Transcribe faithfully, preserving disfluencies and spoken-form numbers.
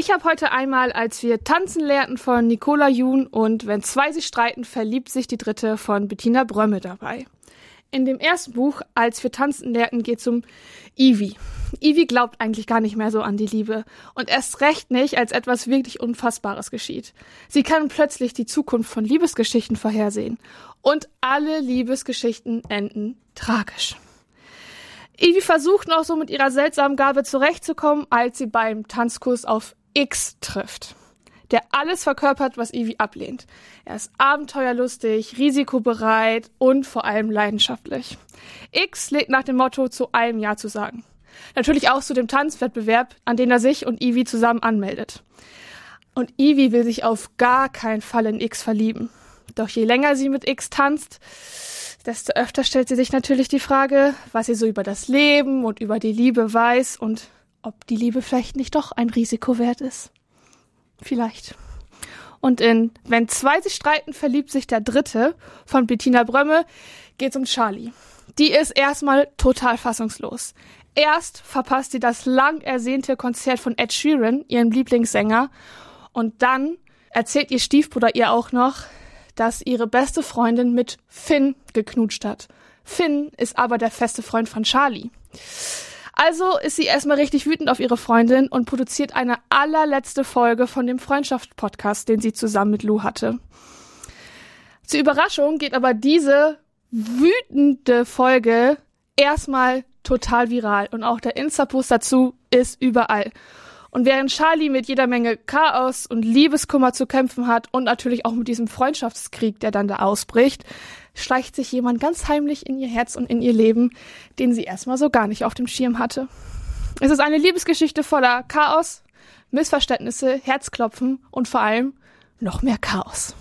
Ich habe heute einmal Als wir tanzen lernten von Nicola Jun und Wenn zwei sich streiten, verliebt sich die dritte von Bettina Brömme dabei. In dem ersten Buch, Als wir tanzen lernten, geht es um Ivy. Ivy glaubt eigentlich gar nicht mehr so an die Liebe und erst recht nicht, als etwas wirklich Unfassbares geschieht. Sie kann plötzlich die Zukunft von Liebesgeschichten vorhersehen und alle Liebesgeschichten enden tragisch. Ivy versucht noch so mit ihrer seltsamen Gabe zurechtzukommen, als sie beim Tanzkurs auf X trifft, der alles verkörpert, was Ivy ablehnt. Er ist abenteuerlustig, risikobereit und vor allem leidenschaftlich. X legt nach dem Motto, zu allem Ja zu sagen. Natürlich auch zu dem Tanzwettbewerb, an den er sich und Ivy zusammen anmeldet. Und Ivy will sich auf gar keinen Fall in X verlieben. Doch je länger sie mit X tanzt, desto öfter stellt sie sich natürlich die Frage, was sie so über das Leben und über die Liebe weiß und ob die Liebe vielleicht nicht doch ein Risiko wert ist. Vielleicht. Und in Wenn zwei sich streiten, verliebt sich der dritte von Bettina Brömme geht's um Charlie. Die ist erstmal total fassungslos. Erst verpasst sie das lang ersehnte Konzert von Ed Sheeran, ihrem Lieblingssänger, und dann erzählt ihr Stiefbruder ihr auch noch, dass ihre beste Freundin mit Finn geknutscht hat. Finn ist aber der feste Freund von Charlie. Also ist sie erstmal richtig wütend auf ihre Freundin und produziert eine allerletzte Folge von dem Freundschaftspodcast, den sie zusammen mit Lou hatte. Zur Überraschung geht aber diese wütende Folge erstmal total viral und auch der Insta-Post dazu ist überall. Und während Charlie mit jeder Menge Chaos und Liebeskummer zu kämpfen hat und natürlich auch mit diesem Freundschaftskrieg, der dann da ausbricht, schleicht sich jemand ganz heimlich in ihr Herz und in ihr Leben, den sie erstmal so gar nicht auf dem Schirm hatte. Es ist eine Liebesgeschichte voller Chaos, Missverständnisse, Herzklopfen und vor allem noch mehr Chaos.